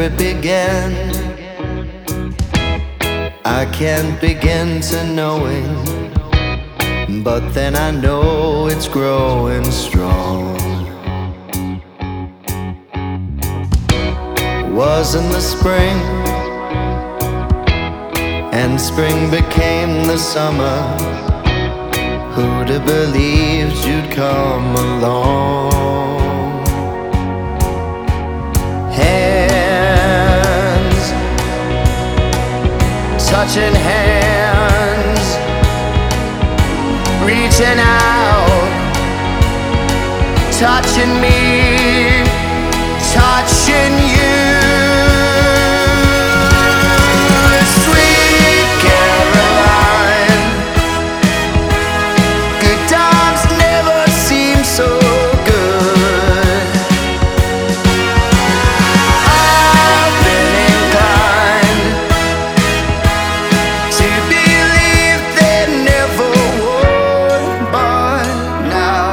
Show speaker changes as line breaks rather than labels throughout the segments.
it began. I can't begin to knowing, but then I know it's growing strong. Was in the spring, and spring became the summer. Who'd have believed you'd come along? Hands touching hands, reaching out, touching me, touching you. Sweet Caroline, good times never seem so good. I've been inclined to believe they never would, but now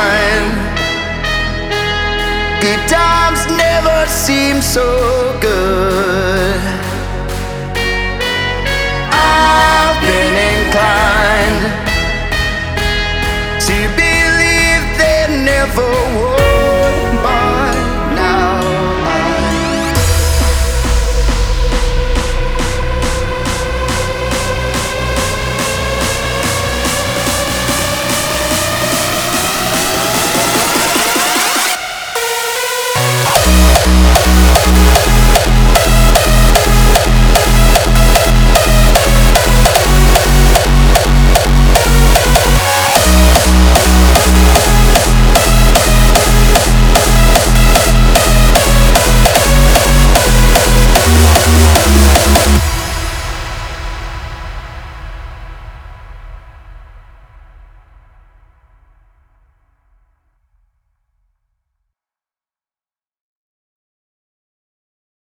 good times never seem so good.